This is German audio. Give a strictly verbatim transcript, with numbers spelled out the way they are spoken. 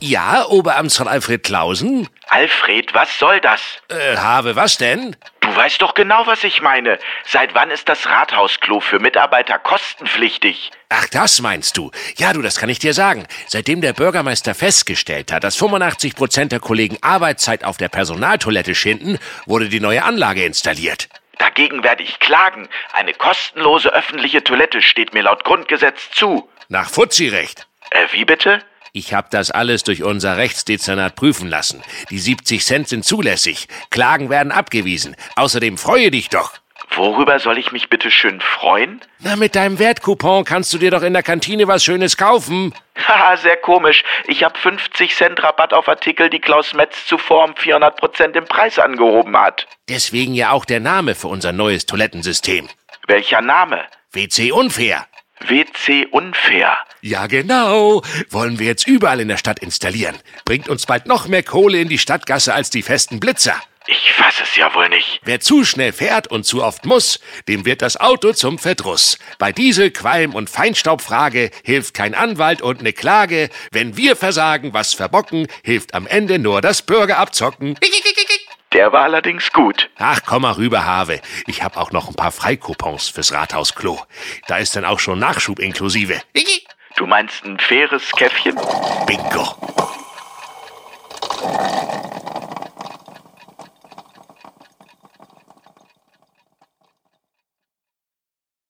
Ja, Oberamtsrat Alfred Clausen? Alfred, was soll das? Äh, Have, was denn? Du weißt doch genau, was ich meine. Seit wann ist das Rathausklo für Mitarbeiter kostenpflichtig? Ach, das meinst du? Ja, du, das kann ich dir sagen. Seitdem der Bürgermeister festgestellt hat, dass fünfundachtzig Prozent der Kollegen Arbeitszeit auf der Personaltoilette schinden, wurde die neue Anlage installiert. Dagegen werde ich klagen. Eine kostenlose öffentliche Toilette steht mir laut Grundgesetz zu. Nach Fuzzi-Recht. Äh, wie bitte? Ich habe das alles durch unser Rechtsdezernat prüfen lassen. Die siebzig Cent sind zulässig. Klagen werden abgewiesen. Außerdem freue dich doch. Worüber soll ich mich bitte schön freuen? Na, mit deinem Wertcoupon kannst du dir doch in der Kantine was Schönes kaufen. Haha, sehr komisch. Ich habe fünfzig Cent Rabatt auf Artikel, die Klaus Metz zuvor um vierhundert Prozent im Preis angehoben hat. Deswegen ja auch der Name für unser neues Toilettensystem. Welcher Name? W C Unfair. W C Unfair. Ja, genau. Wollen wir jetzt überall in der Stadt installieren. Bringt uns bald noch mehr Kohle in die Stadtgasse als die festen Blitzer. Ich fass es ja wohl nicht. Wer zu schnell fährt und zu oft muss, dem wird das Auto zum Verdruss. Bei Diesel, Qualm und Feinstaubfrage hilft kein Anwalt und ne Klage. Wenn wir versagen, was verbocken, hilft am Ende nur das Bürgerabzocken. Der war allerdings gut. Ach, komm mal rüber, Have. Ich hab auch noch ein paar Freikoupons fürs Rathausklo. Da ist dann auch schon Nachschub inklusive. Du meinst ein faires Käffchen? Bingo.